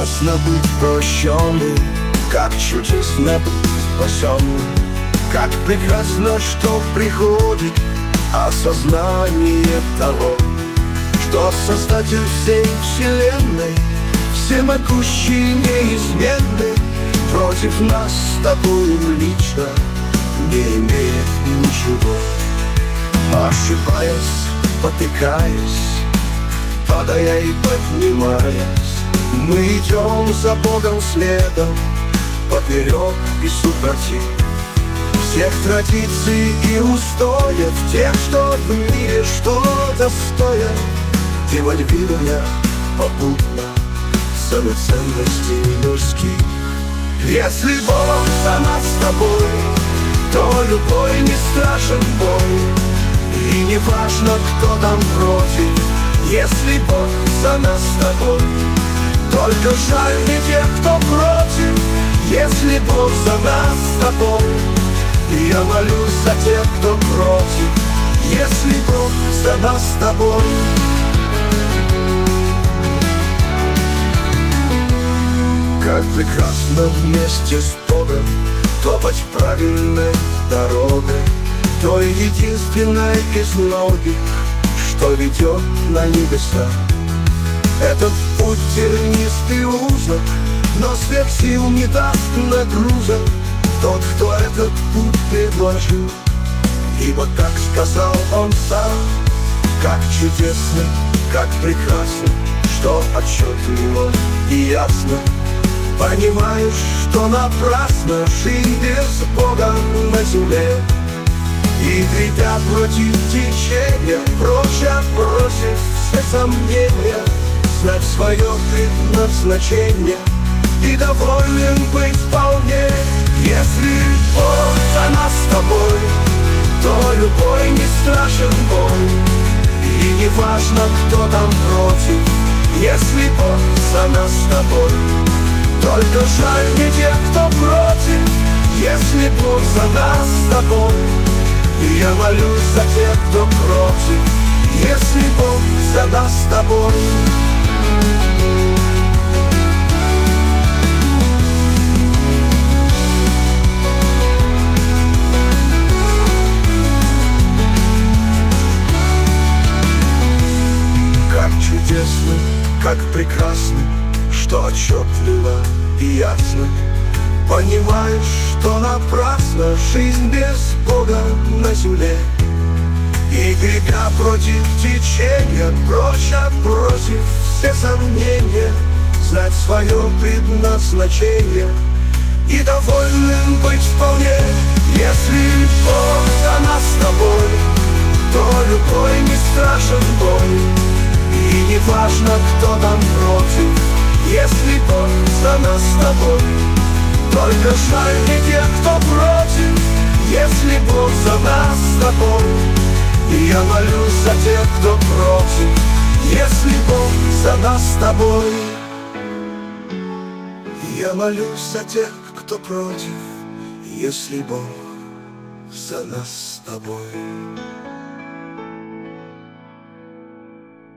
прекрасно быть прощенным, как чудесно быть спасенным, как прекрасно, что приходит осознание того, что Создатель всей вселенной, всемогущий, неизменный, против нас с тобою лично не имеет ничего. Ошибаясь, потыкаясь, падая и поднимаясь, мы идем за Богом следом, поперек и супротив всех традиций и устоев, тех, что в мире что-то стоят, девальвируя попутно самые ценности людские. Если Бог за нас с тобой, то любой не страшен бой, и не важно, кто там против. Если Бог за нас с тобой, только жаль не тех, кто против. Если Бог за нас с тобой, я молюсь за тех, кто против. Если Бог за нас с тобой. Как прекрасно вместе с Богом топать правильной дорогой, той единственной из многих, что ведет на небеса. Этот путь тернистый узок, но сверх сил не даст нагрузок тот, кто этот путь предложил. Ибо так сказал он сам, как чудесно, как прекрасно, что отчетливо и ясно понимаешь, что напрасно жизнь без Бога на земле. И гребя против течения, прочь отбросив все сомнения, знать свое предназначение и доволен быть вполне. Если Бог за нас с тобой, то любой не страшен бой, и не важно, кто там против. Если Бог за нас с тобой, только жаль не тех, кто против. Если Бог за нас с тобой, я молюсь за тех, кто против. Если Бог за нас с тобой. Как чудесно, как прекрасно, что отчетливо и ясно понимаешь, что напрасно жизнь без Бога на земле. И гребя против течения, прочь отбросив все сомнения, знать свое предназначение и довольным быть вполне. Если Бог за нас с тобой, то любой не страшен бой, и не важно, кто там против. Если Бог за нас с тобой, только жаль не тех, кто против. Если Бог за нас с тобой, я молюсь за тех, кто против. Если Бог за нас с тобой, я молюсь за тех, кто против. Если Бог за нас с тобой.